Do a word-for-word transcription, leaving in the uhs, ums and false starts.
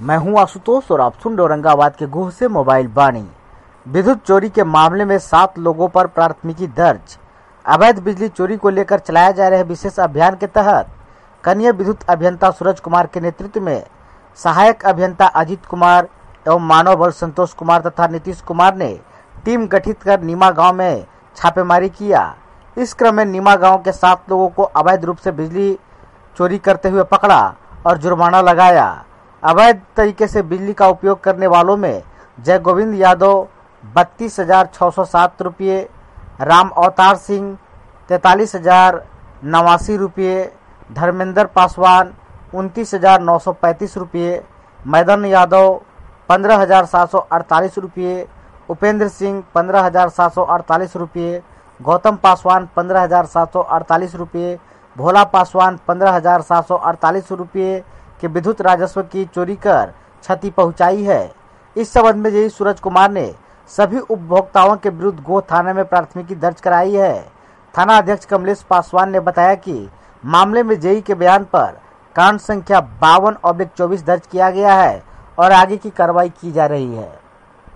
मैं हूं आशुतोष और आप सुन औरंगाबाद के गोह से मोबाइल वाणी। विद्युत चोरी के मामले में सात लोगों पर प्राथमिकी दर्ज। अवैध बिजली चोरी को लेकर चलाए जा रहे विशेष अभियान के तहत कनीय विद्युत अभियंता सूरज कुमार के नेतृत्व में सहायक अभियंता अजीत कुमार एवं मानव बल संतोष कुमार तथा नीतीश कुमार ने टीम गठित कर नीमा गांव में छापेमारी किया। इस क्रम में नीमा गांव के सात लोगों को अवैध रूप से बिजली चोरी करते हुए पकड़ा और जुर्माना लगाया। अवैध तरीके से बिजली का उपयोग करने वालों में जय गोविंद यादव बत्तीस हजार छः सौ सात रुपये, राम अवतार सिंह तैतालीस हजार नवासी रुपये, धर्मेंद्र पासवान उनतीस हजार नौ सौ पैंतीस रुपये, मैदन यादव पंद्रह हजार सात सौ अड़तालीस रुपये, उपेंद्र सिंह पंद्रह हजार सात सौ अड़तालीस रुपये, गौतम पासवान पंद्रह हजार सात सौ अड़तालीस रुपये, भोला पासवान पंद्रह हजार सात सौ अड़तालीस रुपये के विद्युत राजस्व की चोरी कर क्षति पहुंचाई है। इस संबंध में जय सूरज कुमार ने सभी उपभोक्ताओं के विरुद्ध गोह थाने में प्राथमिकी दर्ज कराई है। थाना अध्यक्ष कमलेश पासवान ने बताया कि मामले में जेई के बयान पर कांड संख्या बावन ऑब्लिक चौबीस दर्ज किया गया है और आगे की कार्रवाई की जा रही है।